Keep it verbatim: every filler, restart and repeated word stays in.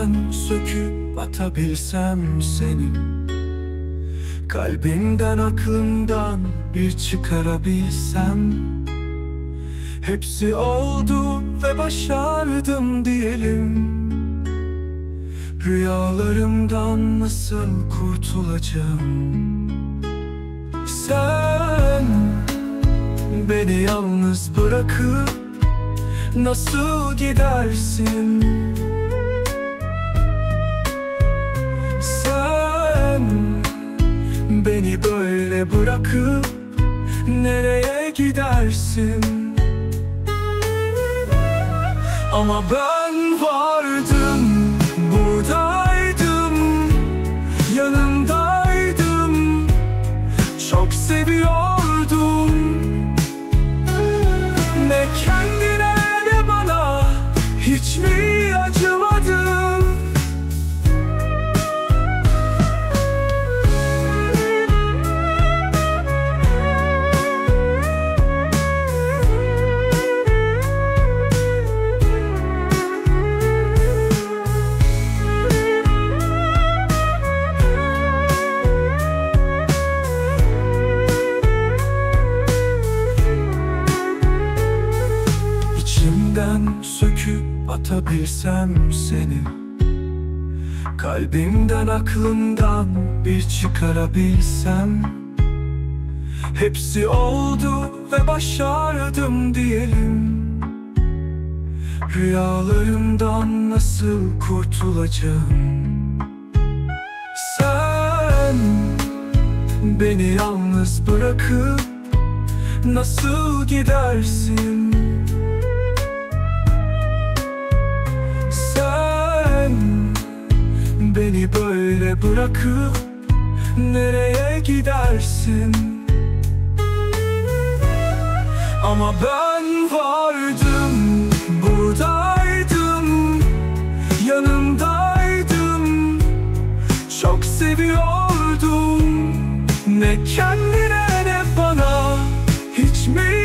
İçimden söküp atabilsem seni, kalbimden aklımdan bir çıkarabilsem, hepsi oldu ve başardım diyelim. Rüyalarımdan nasıl kurtulacağım? Sen beni yalnız bırakıp nasıl gidersin? Sen beni böyle bırakıp nereye gidersin? Ama ben vardım, buradaydım, yanındaydım, çok seviyordum. Ne kendine ne bana hiç mi acımadın? İçimden söküp atabilsem seni, kalbimden aklımdan bir çıkarabilsem, hepsi oldu ve başardım diyelim. Rüyalarımdan nasıl kurtulacağım? Sen beni yalnız bırakıp nasıl gidersin? Beni böyle bırakıp nereye gidersin? Ama ben vardım, buradaydım, yanındaydım, çok seviyordum. Ne kendine ne bana hiç mi